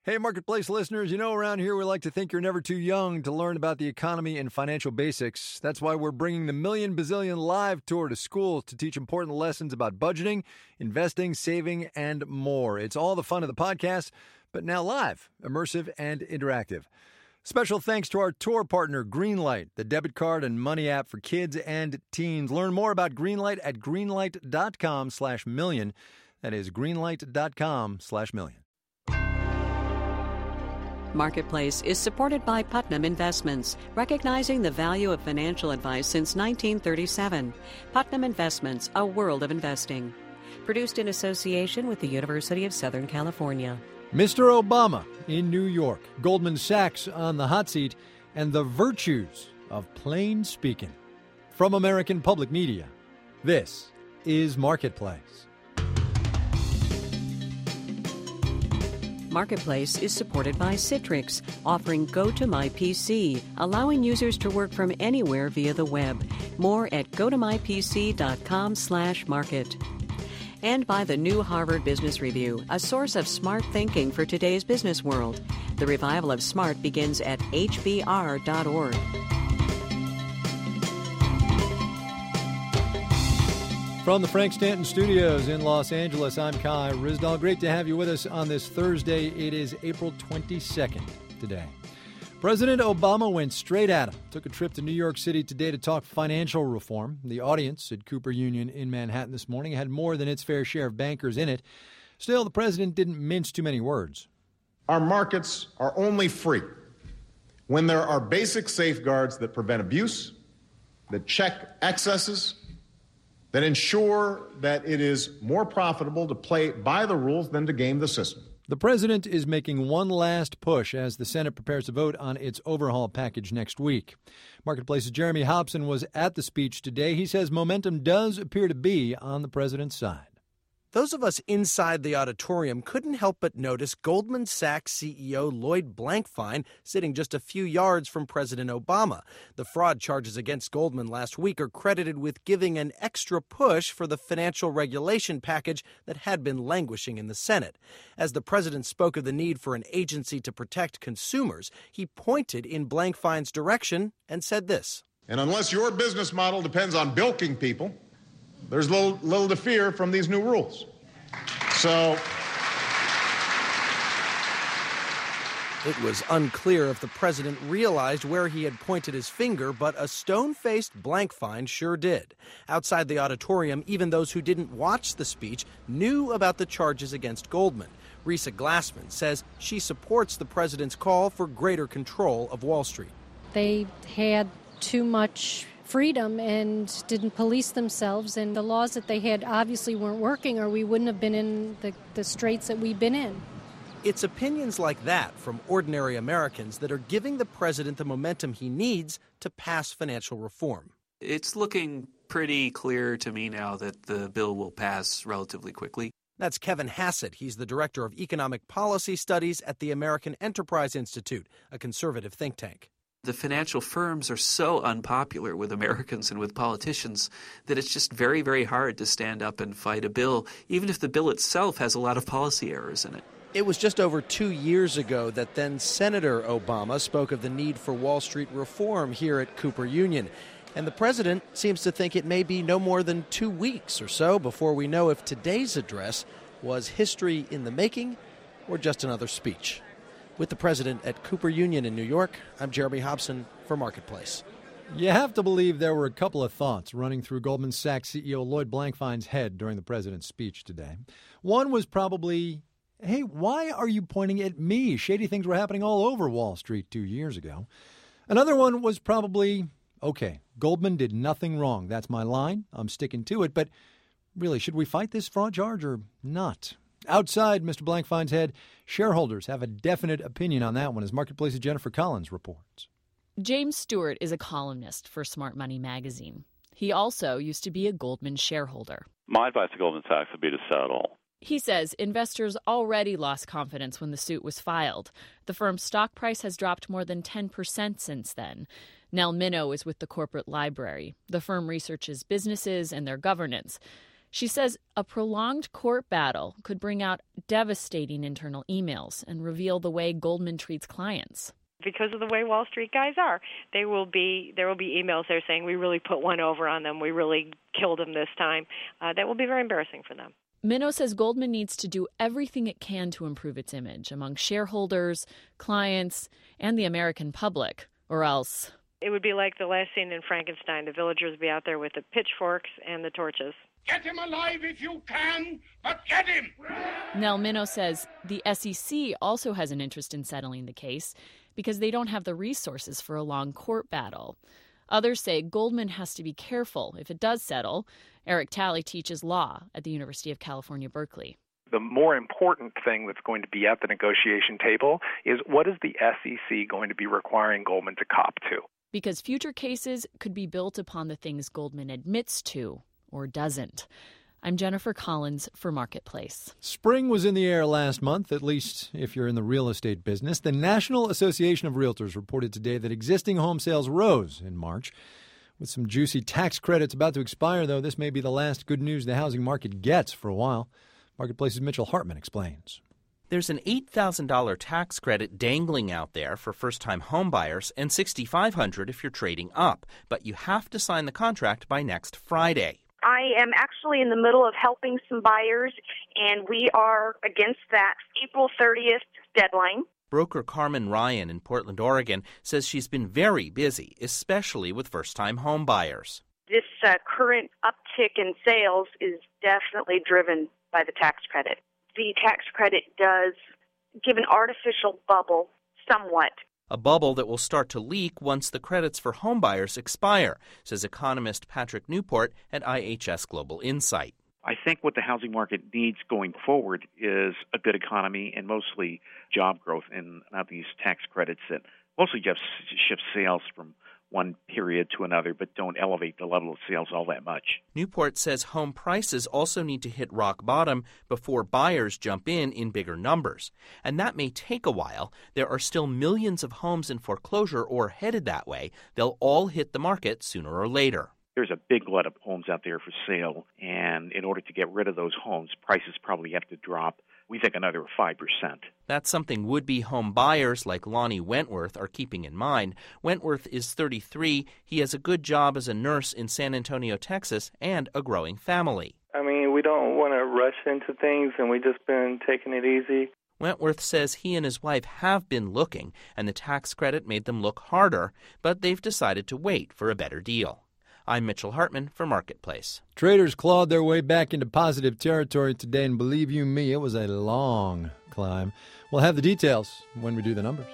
Hey, Marketplace listeners, around here we like to think you're never too young to learn about the economy and financial basics. That's why we're bringing the Million Bazillion Live Tour to schools to teach important lessons about budgeting, investing, saving, and more. It's all the fun of the podcast, but now live, immersive, and interactive. Special thanks to our tour partner, Greenlight, the debit card and money app for kids and teens. Learn more about Greenlight at greenlight.com/million. That is greenlight.com/million. Marketplace is supported by Putnam Investments, recognizing the value of financial advice since 1937. Putnam Investments, a world of investing. Produced in association with the University of Southern California. Mr. Obama in New York, Goldman Sachs on the hot seat, and the virtues of plain speaking. From American Public Media, this is Marketplace. Marketplace is supported by Citrix, offering GoToMyPC, allowing users to work from anywhere via the web. More at gotomypc.com/market. And by the new Harvard Business Review, a source of smart thinking for today's business world. The revival of smart begins at hbr.org. From the Frank Stanton Studios in Los Angeles, I'm Kai Ryssdal. Great to have you with us on this Thursday. It is April 22nd today. President Obama went straight at him. Took a trip to New York City today to talk financial reform. The audience at Cooper Union in Manhattan this morning had more than its fair share of bankers in it. Still, the president didn't mince too many words. Our markets are only free when there are basic safeguards that prevent abuse, that check excesses, that ensure that it is more profitable to play by the rules than to game the system. The president is making one last push as the Senate prepares to vote on its overhaul package next week. Marketplace's Jeremy Hobson was at the speech today. He says momentum does appear to be on the president's side. Those of us inside the auditorium couldn't help but notice Goldman Sachs CEO Lloyd Blankfein sitting just a few yards from President Obama. The fraud charges against Goldman last week are credited with giving an extra push for the financial regulation package that had been languishing in the Senate. As the president spoke of the need for an agency to protect consumers, he pointed in Blankfein's direction and said this. And unless your business model depends on bilking people, there's little to fear from these new rules. So it was unclear if the president realized where he had pointed his finger, but a stone-faced Blankfein sure did. Outside the auditorium, even those who didn't watch the speech knew about the charges against Goldman. Risa Glassman says she supports the president's call for greater control of Wall Street. They had too much freedom and didn't police themselves, and the laws that they had obviously weren't working, or we wouldn't have been in the straits that we've been in. It's opinions like that from ordinary Americans that are giving the president the momentum he needs to pass financial reform. It's looking pretty clear to me now that the bill will pass relatively quickly. That's Kevin Hassett. He's the director of economic policy studies at the American Enterprise Institute, a conservative think tank. The financial firms are so unpopular with Americans and with politicians that it's just very, very hard to stand up and fight a bill, even if the bill itself has a lot of policy errors in it. It was just over 2 years ago that then Senator Obama spoke of the need for Wall Street reform here at Cooper Union. And the president seems to think it may be no more than 2 weeks or so before we know if today's address was history in the making or just another speech. With the president at Cooper Union in New York, I'm Jeremy Hobson for Marketplace. You have to believe there were a couple of thoughts running through Goldman Sachs CEO Lloyd Blankfein's head during the president's speech today. One was probably, hey, why are you pointing at me? Shady things were happening all over Wall Street 2 years ago. Another one was probably, okay, Goldman did nothing wrong. That's my line. I'm sticking to it. But really, should we fight this fraud charge or not? Outside Mr. Blankfein's head, shareholders have a definite opinion on that one, as Marketplace's Jennifer Collins reports. James Stewart is a columnist for Smart Money magazine. He also used to be a Goldman shareholder. My advice to Goldman Sachs would be to settle. He says investors already lost confidence when the suit was filed. The firm's stock price has dropped more than 10% since then. Nell Minow is with the Corporate Library. The firm researches businesses and their governance. She says a prolonged court battle could bring out devastating internal emails and reveal the way Goldman treats clients. Because of the way Wall Street guys are, there will be emails there saying we really put one over on them, we really killed them this time. That will be very embarrassing for them. Minow says Goldman needs to do everything it can to improve its image among shareholders, clients, and the American public, or else it would be like the last scene in Frankenstein. The villagers would be out there with the pitchforks and the torches. Get him alive if you can, but get him! Nell Minow says the SEC also has an interest in settling the case because they don't have the resources for a long court battle. Others say Goldman has to be careful if it does settle. Eric Talley teaches law at the University of California, Berkeley. The more important thing that's going to be at the negotiation table is what is the SEC going to be requiring Goldman to cop to? Because future cases could be built upon the things Goldman admits to or doesn't. I'm Jennifer Collins for Marketplace. Spring was in the air last month, at least if you're in the real estate business. The National Association of Realtors reported today that existing home sales rose in March. With some juicy tax credits about to expire, though, this may be the last good news the housing market gets for a while. Marketplace's Mitchell Hartman explains. There's an $8,000 tax credit dangling out there for first-time homebuyers and $6,500 if you're trading up. But you have to sign the contract by next Friday. I am actually in the middle of helping some buyers, and we are against that April 30th deadline. Broker Carmen Ryan in Portland, Oregon, says she's been very busy, especially with first-time home buyers. This current uptick in sales is definitely driven by the tax credit. The tax credit does give an artificial bubble somewhat. A bubble that will start to leak once the credits for homebuyers expire, says economist Patrick Newport at IHS Global Insight. I think what the housing market needs going forward is a good economy and mostly job growth, and not these tax credits that mostly just shift sales from one period to another but don't elevate the level of sales all that much. Newport says home prices also need to hit rock bottom before buyers jump in bigger numbers. And that may take a while. There are still millions of homes in foreclosure or headed that way. They'll all hit the market sooner or later. There's a big glut of homes out there for sale, and in order to get rid of those homes, prices probably have to drop, we think, another 5%. That's something would-be home buyers like Lonnie Wentworth are keeping in mind. Wentworth is 33. He has a good job as a nurse in San Antonio, Texas, and a growing family. I mean, we don't want to rush into things, and we've just been taking it easy. Wentworth says he and his wife have been looking, and the tax credit made them look harder, but they've decided to wait for a better deal. I'm Mitchell Hartman for Marketplace. Traders clawed their way back into positive territory today, and believe you me, it was a long climb. We'll have the details when we do the numbers.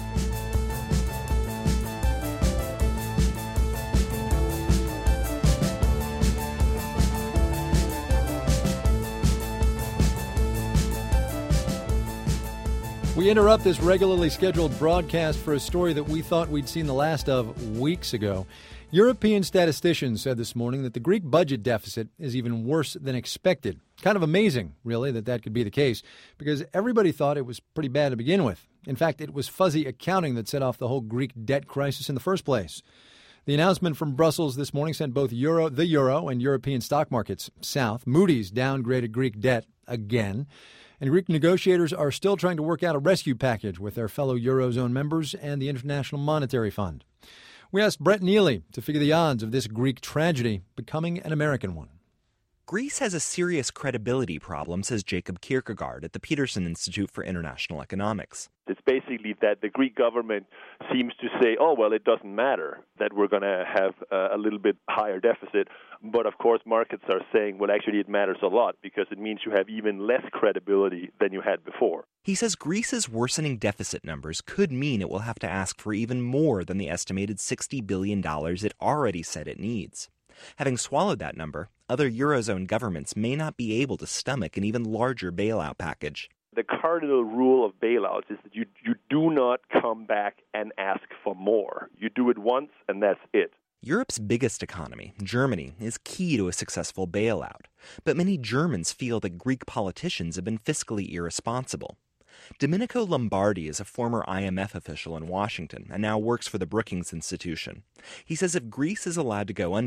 We interrupt this regularly scheduled broadcast for a story that we thought we'd seen the last of weeks ago. European statisticians said this morning that the Greek budget deficit is even worse than expected. Kind of amazing, really, that could be the case, because everybody thought it was pretty bad to begin with. In fact, it was fuzzy accounting that set off the whole Greek debt crisis in the first place. The announcement from Brussels this morning sent both the euro and European stock markets south. Moody's downgraded Greek debt again. And Greek negotiators are still trying to work out a rescue package with their fellow Eurozone members and the International Monetary Fund. We asked Brett Neely to figure the odds of this Greek tragedy becoming an American one. Greece has a serious credibility problem, says Jacob Kierkegaard at the Peterson Institute for International Economics. It's basically that the Greek government seems to say, oh, well, it doesn't matter that we're going to have a little bit higher deficit. But, of course, markets are saying, well, actually, it matters a lot because it means you have even less credibility than you had before. He says Greece's worsening deficit numbers could mean it will have to ask for even more than the estimated $60 billion it already said it needs. Having swallowed that number, other Eurozone governments may not be able to stomach an even larger bailout package. The cardinal rule of bailouts is that you do not come back and ask for more. You do it once, and that's it. Europe's biggest economy, Germany, is key to a successful bailout. But many Germans feel that Greek politicians have been fiscally irresponsible. Domenico Lombardi is a former IMF official in Washington and now works for the Brookings Institution. He says if Greece is allowed to go under,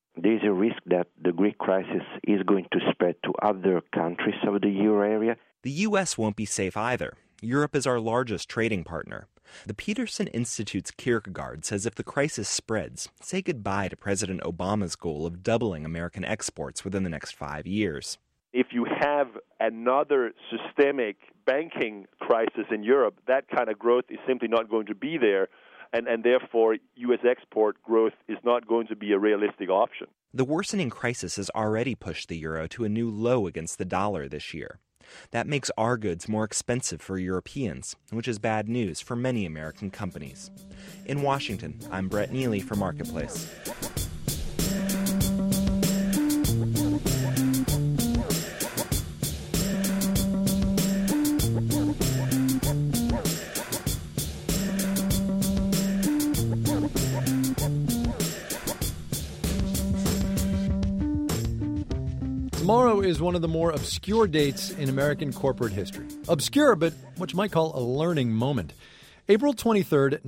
There's a risk that the Greek crisis is going to spread to other countries of the euro area. The U.S. won't be safe either. Europe is our largest trading partner. The Peterson Institute's Kierkegaard says if the crisis spreads, say goodbye to President Obama's goal of doubling American exports within the next 5 years. If you have another systemic banking crisis in Europe, that kind of growth is simply not going to be there, and therefore U.S. export growth is not going to be a realistic option. The worsening crisis has already pushed the euro to a new low against the dollar this year. That makes our goods more expensive for Europeans, which is bad news for many American companies. In Washington, I'm Brett Neely for Marketplace. Tomorrow is one of the more obscure dates in American corporate history. Obscure, but what you might call a learning moment. April 23rd,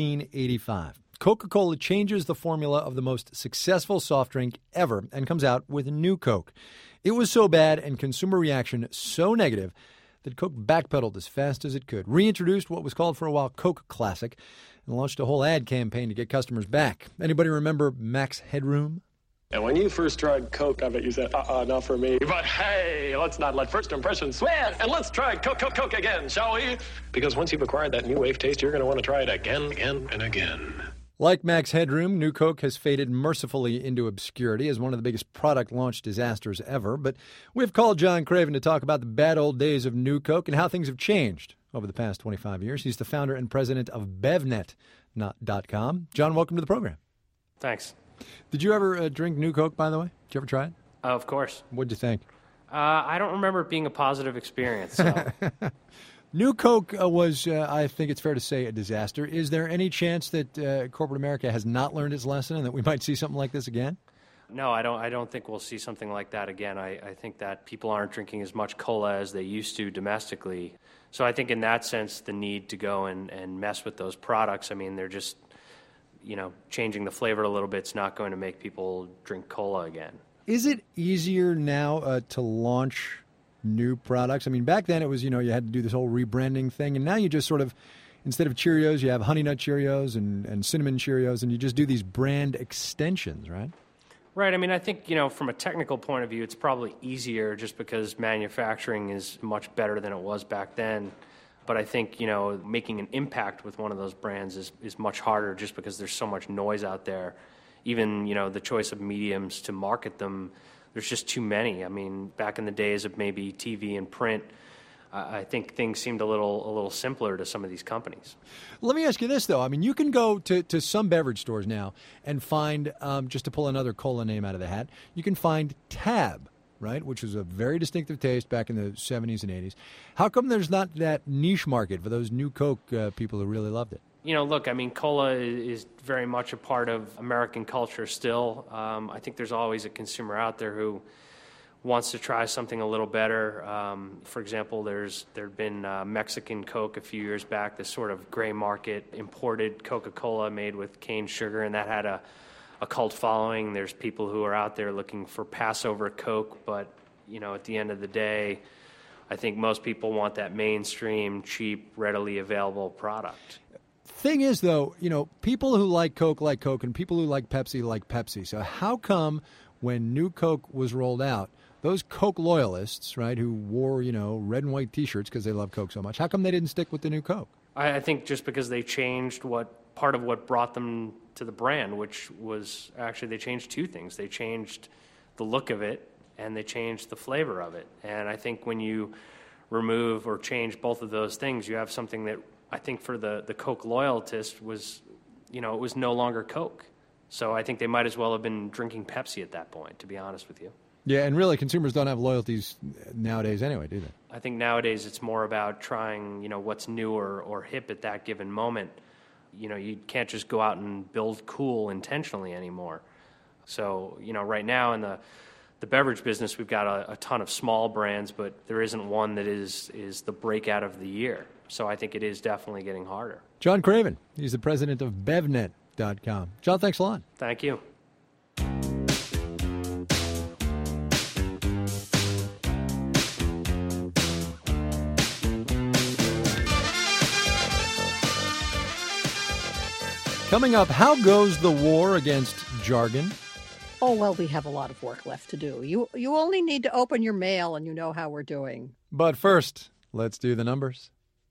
1985. Coca-Cola changes the formula of the most successful soft drink ever and comes out with New Coke. It was so bad and consumer reaction so negative that Coke backpedaled as fast as it could, reintroduced what was called for a while Coke Classic, and launched a whole ad campaign to get customers back. Anybody remember Max Headroom? And when you first tried Coke, I bet you said, not for me. But hey, let's not let first impressions sway, and let's try Coke again, shall we? Because once you've acquired that new wave taste, you're going to want to try it again, and again. Like Max Headroom, New Coke has faded mercifully into obscurity as one of the biggest product launch disasters ever. But we've called John Craven to talk about the bad old days of New Coke and how things have changed over the past 25 years. He's the founder and president of BevNet.com. John, welcome to the program. Thanks. Did you ever drink New Coke, by the way? Did you ever try it? Of course. What'd you think? I don't remember it being a positive experience. So. New Coke was, I think it's fair to say, a disaster. Is there any chance that corporate America has not learned its lesson and that we might see something like this again? No, I don't think we'll see something like that again. I think that people aren't drinking as much cola as they used to domestically. So I think in that sense, the need to go and mess with those products, I mean, they're just, changing the flavor a little bit is not going to make people drink cola again. Is it easier now to launch new products? I mean, back then it was, you had to do this whole rebranding thing, and now you just sort of, instead of Cheerios, you have Honey Nut Cheerios and Cinnamon Cheerios, and you just do these brand extensions, right? Right. I mean, I think, from a technical point of view, it's probably easier just because manufacturing is much better than it was back then. But I think, making an impact with one of those brands is much harder just because there's so much noise out there. Even, the choice of mediums to market them, there's just too many. I mean, back in the days of maybe TV and print, I think things seemed a little simpler to some of these companies. Let me ask you this, though. I mean, you can go to some beverage stores now and find, just to pull another cola name out of the hat, you can find Tab, right, which was a very distinctive taste back in the 70s and 80s. How come there's not that niche market for those New Coke people who really loved it? Look, I mean, cola is very much a part of American culture still. I think there's always a consumer out there who wants to try something a little better. For example, there'd been Mexican Coke a few years back, this sort of gray market imported Coca-Cola made with cane sugar, and that had a cult following. There's people who are out there looking for Passover Coke, but, at the end of the day, I think most people want that mainstream, cheap, readily available product. Thing is, though, people who like Coke, and people who like Pepsi. So how come when New Coke was rolled out, those Coke loyalists, right, who wore, red and white T-shirts because they love Coke so much, how come they didn't stick with the New Coke? I think just because they changed part of what brought them to the brand, which was actually they changed two things. They changed the look of it and they changed the flavor of it. And I think when you remove or change both of those things, you have something that I think for the Coke loyalist was, it was no longer Coke. So I think they might as well have been drinking Pepsi at that point, to be honest with you. Yeah, and really consumers don't have loyalties nowadays anyway, do they? I think nowadays it's more about trying, what's new or hip at that given moment. You can't just go out and build cool intentionally anymore. So, right now in the beverage business, we've got a ton of small brands, but there isn't one that is the breakout of the year. So I think it is definitely getting harder. John Craven, he's the president of BevNet.com. John, thanks a lot. Thank you. Coming up, how goes the war against jargon? Oh, well, we have a lot of work left to do. You only need to open your mail and you know how we're doing. But first, let's do the numbers.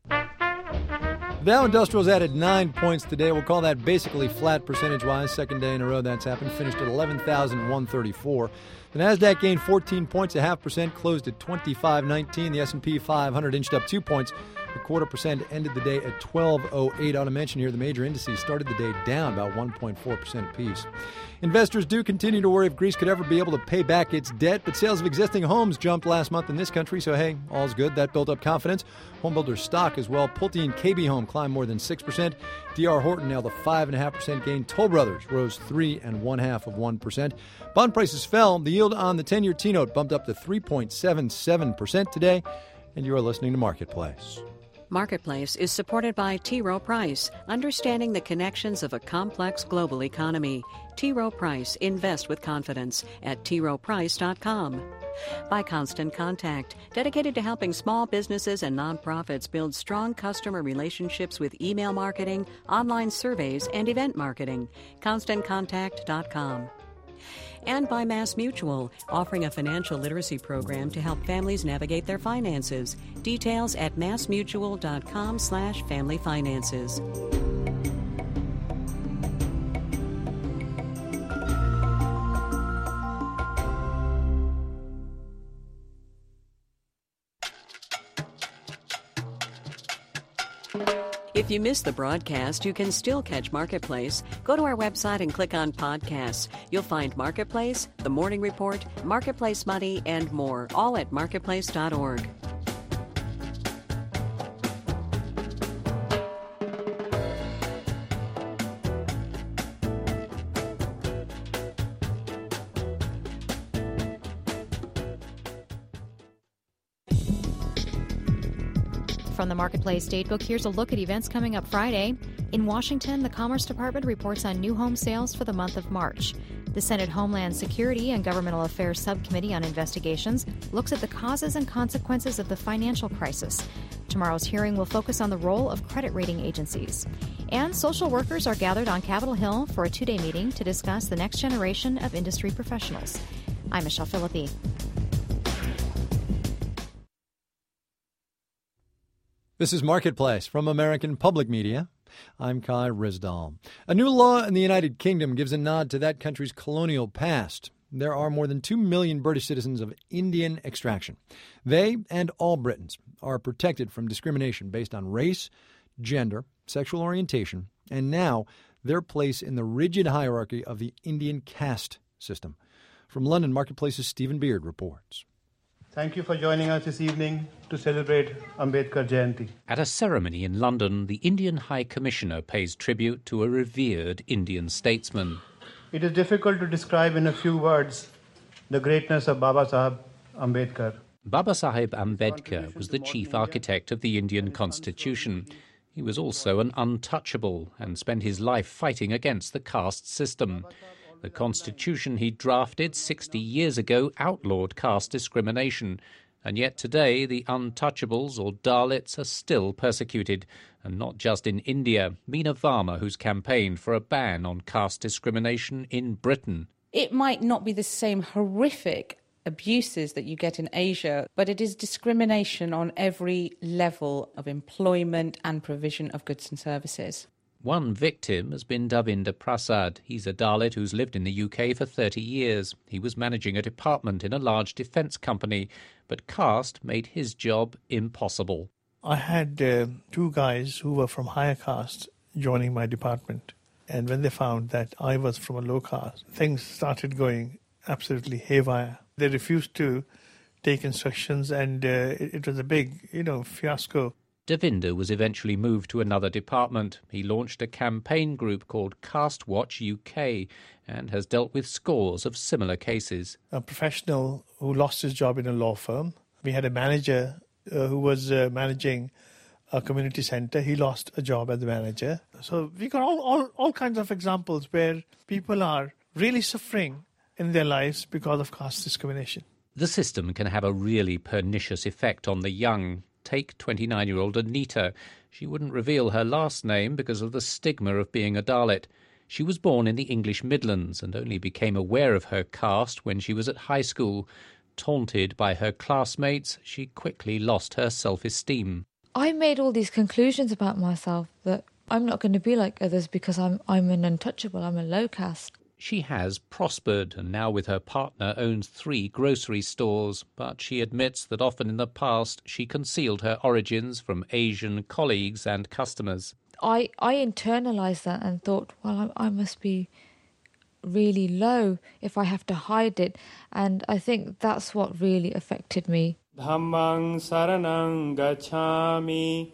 Dow Industrials added 9 points today. We'll call that basically flat percentage-wise. Second day in a row that's happened. Finished at 11,134. The Nasdaq gained 14 points, 0.5%, closed at 25.19. The S&P 500 inched up 2 points, 0.25%, ended the day at 12.08. I ought to mention here the major indices started the day down about 1.4% apiece. Investors do continue to worry if Greece could ever be able to pay back its debt, but sales of existing homes jumped last month in this country, so hey, all's good. That built up confidence. Homebuilder stock as well. Pulte and KB Home climbed more than 6%. D.R. Horton nailed a 5.5% gain. Toll Brothers rose 3.5%. Bond prices fell. The yield on the 10-year T-note bumped up to 3.77% today, and you are listening to Marketplace. Marketplace is supported by T. Rowe Price, understanding the connections of a complex global economy. T. Rowe Price, invest with confidence at troweprice.com. By Constant Contact, dedicated to helping small businesses and nonprofits build strong customer relationships with email marketing, online surveys, and event marketing. ConstantContact.com. And by MassMutual, offering a financial literacy program to help families navigate their finances. Details at massmutual.com/familyfinances. If you missed the broadcast, you can still catch Marketplace. Go to our website and click on podcasts. You'll find Marketplace, The Morning Report, Marketplace Money, and more, all at marketplace.org. From the Marketplace Datebook, here's a look at events coming up Friday. In Washington, the Commerce Department reports on new home sales for the month of March. The Senate Homeland Security and Governmental Affairs Subcommittee on Investigations looks at the causes and consequences of the financial crisis. Tomorrow's hearing will focus on the role of credit rating agencies. And social workers are gathered on Capitol Hill for a two-day meeting to discuss the next generation of industry professionals. I'm Michelle Philippi. This is Marketplace from American Public Media. I'm Kai Rizdal. A new law in the United Kingdom gives a nod to that country's colonial past. There are more than 2 million British citizens of Indian extraction. They, and all Britons, are protected from discrimination based on race, gender, sexual orientation, and now their place in the rigid hierarchy of the Indian caste system. From London, Marketplace's Stephen Beard reports. Thank you for joining us this evening to celebrate Ambedkar Jayanti. At a ceremony in London, the Indian High Commissioner pays tribute to a revered Indian statesman. It is difficult to describe in a few words the greatness of Baba Saheb Ambedkar. Baba Saheb Ambedkar was the chief architect of the Indian Constitution. He was also an untouchable and spent his life fighting against the caste system. The constitution he drafted 60 years ago outlawed caste discrimination, and yet today the untouchables or Dalits are still persecuted, and not just in India. Meena Varma, who's campaigned for a ban on caste discrimination in Britain. It might not be the same horrific abuses that you get in Asia, but it is discrimination on every level of employment and provision of goods and services. One victim has been Davinder Prasad. He's a Dalit who's lived in the UK for 30 years. He was managing a department in a large defence company, but caste made his job impossible. I had two guys who were from higher caste joining my department, and when they found that I was from a low caste, things started going absolutely haywire. They refused to take instructions, and it was a big, fiasco. Davinder was eventually moved to another department. He launched a campaign group called Caste Watch UK and has dealt with scores of similar cases. A professional who lost his job in a law firm. We had a manager who was managing a community centre. He lost a job as the manager. So we got all kinds of examples where people are really suffering in their lives because of caste discrimination. The system can have a really pernicious effect on the young. Take 29-year-old Anita. She wouldn't reveal her last name because of the stigma of being a Dalit. She was born in the English Midlands and only became aware of her caste when she was at high school. Taunted by her classmates, she quickly lost her self-esteem. I made all these conclusions about myself that I'm not going to be like others because I'm an untouchable, I'm a low caste. She has prospered and now with her partner owns 3 grocery stores, but she admits that often in the past she concealed her origins from Asian colleagues and customers. I internalised that and thought, well, I must be really low if I have to hide it. And I think that's what really affected me. Dhammang saranang gacchami.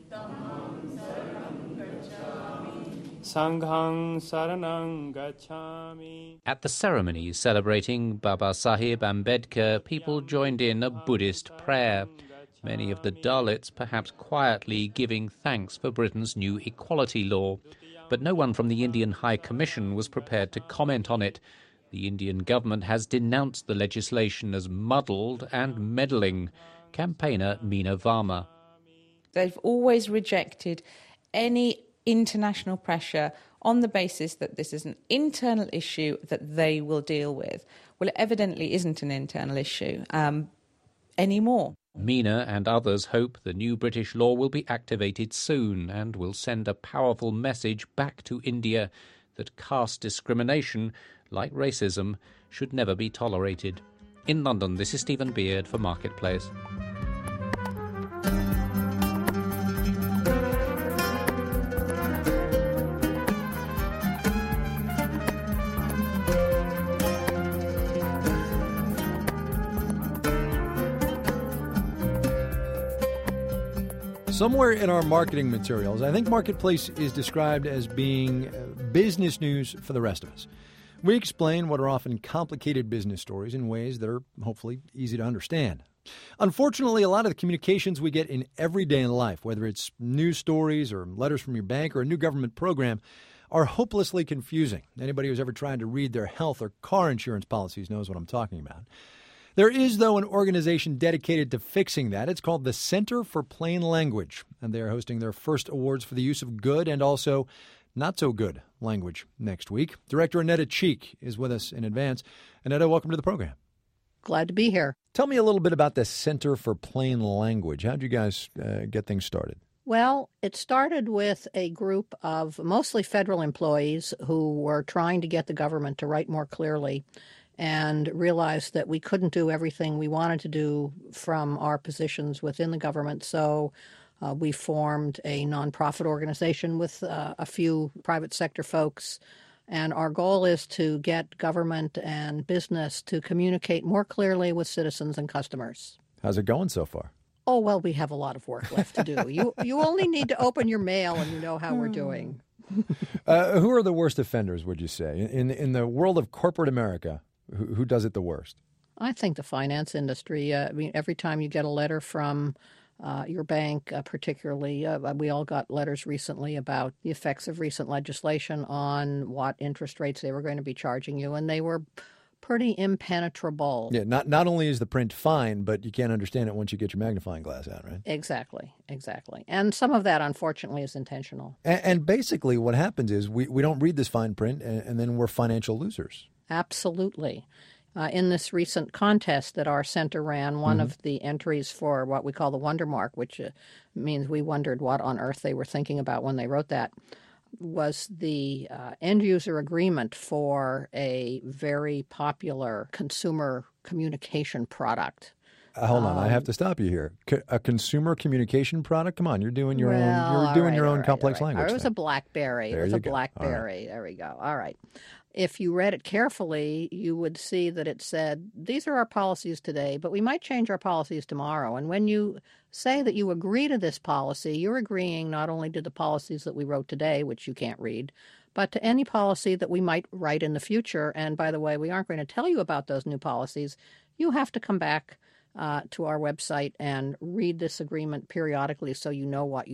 Sanghang saranang gacchami. At the ceremony celebrating Baba Sahib Ambedkar, people joined in a Buddhist prayer. Many of the Dalits perhaps quietly giving thanks for Britain's new equality law. But no one from the Indian High Commission was prepared to comment on it. The Indian government has denounced the legislation as muddled and meddling. Campaigner Meena Varma. They've always rejected any international pressure on the basis that this is an internal issue that they will deal with. Well, it evidently isn't an internal issue anymore. Meena and others hope the new British law will be activated soon and will send a powerful message back to India that caste discrimination, like racism, should never be tolerated. In London, this is Stephen Beard for Marketplace. Somewhere in our marketing materials, I think Marketplace is described as being business news for the rest of us. We explain what are often complicated business stories in ways that are hopefully easy to understand. Unfortunately, a lot of the communications we get in everyday life, whether it's news stories or letters from your bank or a new government program, are hopelessly confusing. Anybody who's ever tried to read their health or car insurance policies knows what I'm talking about. There is, though, an organization dedicated to fixing that. It's called the Center for Plain Language, and they are hosting their first awards for the use of good and also not-so-good language next week. Director Annetta Cheek is with us in advance. Annetta, welcome to the program. Glad to be here. Tell me a little bit about the Center for Plain Language. How did you guys get things started? Well, it started with a group of mostly federal employees who were trying to get the government to write more clearly and realized that we couldn't do everything we wanted to do from our positions within the government. So we formed a nonprofit organization with a few private sector folks. And our goal is to get government and business to communicate more clearly with citizens and customers. How's it going so far? Oh, well, we have a lot of work left to do. You only need to open your mail and you know how we're doing. Who are the worst offenders, would you say? In the world of corporate America, who does it the worst? I think the finance industry. I mean, every time you get a letter from your bank, particularly, we all got letters recently about the effects of recent legislation on what interest rates they were going to be charging you, and they were pretty impenetrable. Yeah, not only is the print fine, but you can't understand it once you get your magnifying glass out, right? Exactly. And some of that, unfortunately, is intentional. And basically what happens is we don't read this fine print, and then we're financial losers. Absolutely. In this recent contest that our center ran, one of the entries for what we call the Wonder Mark, which means we wondered what on earth they were thinking about when they wrote that, was the end-user agreement for a very popular consumer communication product. Hold on, I have to stop you here. A consumer communication product? Come on, you're doing your own complex language. It was a BlackBerry. There it was you a go. BlackBerry. Right. There we go. All right. If you read it carefully, you would see that it said, these are our policies today, but we might change our policies tomorrow. And when you say that you agree to this policy, you're agreeing not only to the policies that we wrote today, which you can't read, but to any policy that we might write in the future. And by the way, we aren't going to tell you about those new policies. You have to come back to our website and read this agreement periodically so you know what you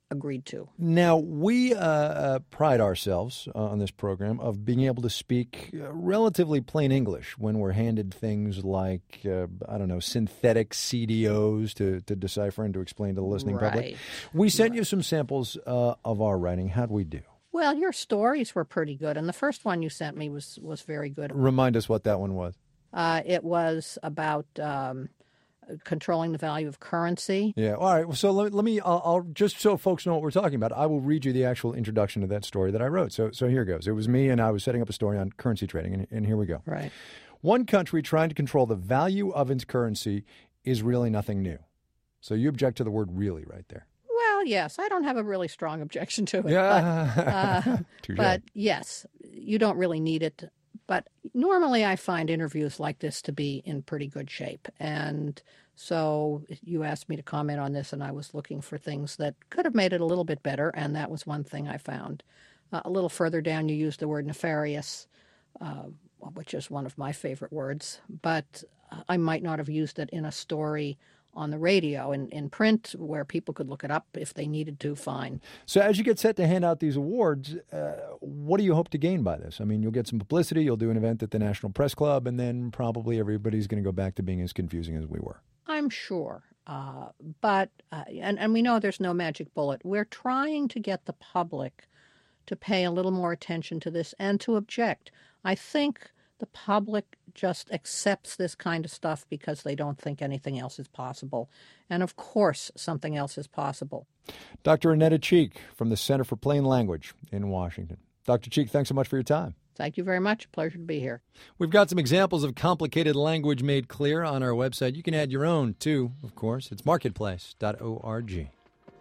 agreed to. Now, we pride ourselves on this program of being able to speak relatively plain English when we're handed things like, synthetic CDOs to decipher and to explain to the listening public. We sent you some samples of our writing. How'd we do? Well, your stories were pretty good, and the first one you sent me was very good. Remind us what that one was. It was about controlling the value of currency. Yeah. All right. So let me. I'll just so folks know what we're talking about. I will read you the actual introduction to that story that I wrote. So here goes. It was me, and I was setting up a story on currency trading, and here we go. Right. One country trying to control the value of its currency is really nothing new. So you object to the word "really" right there. Well, yes, I don't have a really strong objection to it. Yeah. But yes, you don't really need it. But normally I find interviews like this to be in pretty good shape. And so you asked me to comment on this, and I was looking for things that could have made it a little bit better, and that was one thing I found. A little further down, you used the word nefarious, which is one of my favorite words, but I might not have used it in a story on the radio. In print, where people could look it up if they needed to, fine. So as you get set to hand out these awards, what do you hope to gain by this? I mean, you'll get some publicity, you'll do an event at the National Press Club, and then probably everybody's going to go back to being as confusing as we were. I'm sure. But we know there's no magic bullet. We're trying to get the public to pay a little more attention to this and to object. I think the public just accepts this kind of stuff because they don't think anything else is possible. And of course, something else is possible. Dr. Annetta Cheek from the Center for Plain Language in Washington. Dr. Cheek, thanks so much for your time. Thank you very much. Pleasure to be here. We've got some examples of complicated language made clear on our website. You can add your own, too, of course. It's marketplace.org.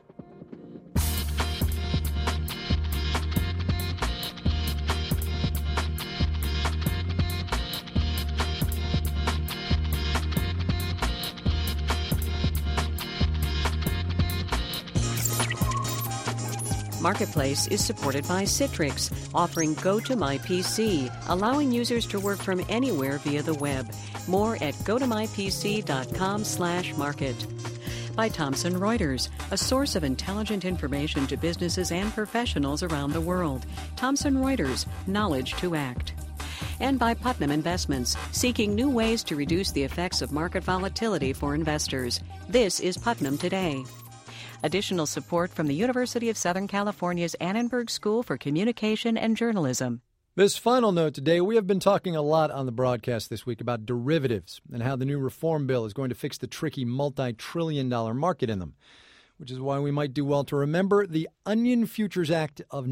Marketplace is supported by Citrix, offering GoToMyPC, allowing users to work from anywhere via the web. More at gotomypc.com/market. By Thomson Reuters, a source of intelligent information to businesses and professionals around the world. Thomson Reuters, knowledge to act. And by Putnam Investments, seeking new ways to reduce the effects of market volatility for investors. This is Putnam Today. Additional support from the University of Southern California's Annenberg School for Communication and Journalism. This final note today, we have been talking a lot on the broadcast this week about derivatives and how the new reform bill is going to fix the tricky multi-trillion-dollar market in them, which is why we might do well to remember the Onion Futures Act of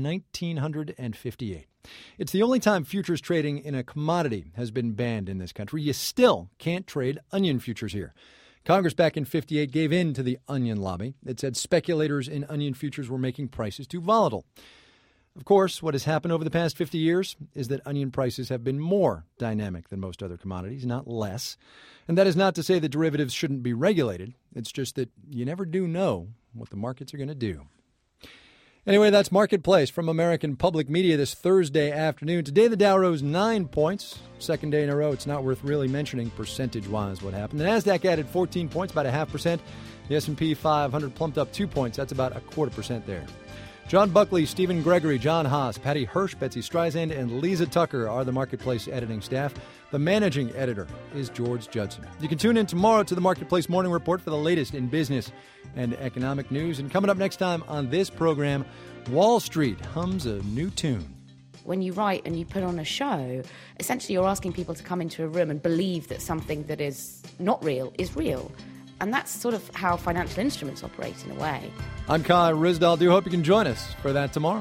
1958. It's the only time futures trading in a commodity has been banned in this country. You still can't trade onion futures here. Congress back in 58 gave in to the onion lobby. It said speculators in onion futures were making prices too volatile. Of course, what has happened over the past 50 years is that onion prices have been more dynamic than most other commodities, not less. And that is not to say that derivatives shouldn't be regulated. It's just that you never do know what the markets are going to do. Anyway, that's Marketplace from American Public Media this Thursday afternoon. Today, the Dow rose 9 points. Second day in a row, it's not worth really mentioning percentage-wise what happened. The NASDAQ added 14 points, about 0.5%. The S&P 500 plumped up 2 points. That's about 0.25% there. John Buckley, Stephen Gregory, John Haas, Patty Hirsch, Betsy Streisand, and Lisa Tucker are the Marketplace editing staff. The managing editor is George Judson. You can tune in tomorrow to the Marketplace Morning Report for the latest in business and economic news. And coming up next time on this program, Wall Street hums a new tune. When you write and you put on a show, essentially you're asking people to come into a room and believe that something that is not real is real. And that's sort of how financial instruments operate in a way. I'm Kai Ryssdal. Do hope you can join us for that tomorrow.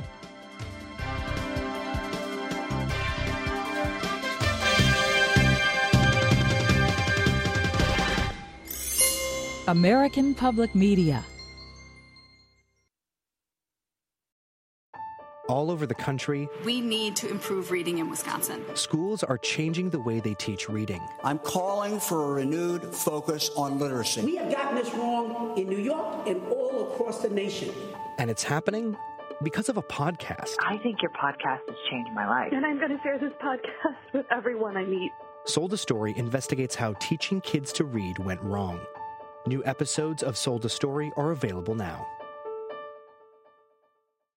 American Public Media. All over the country, we need to improve reading in Wisconsin. Schools are changing the way they teach reading. I'm calling for a renewed focus on literacy. We have gotten this wrong in New York and all across the nation. And it's happening because of a podcast. I think your podcast has changed my life. And I'm going to share this podcast with everyone I meet. Sold a Story investigates how teaching kids to read went wrong. New episodes of Sold a Story are available now.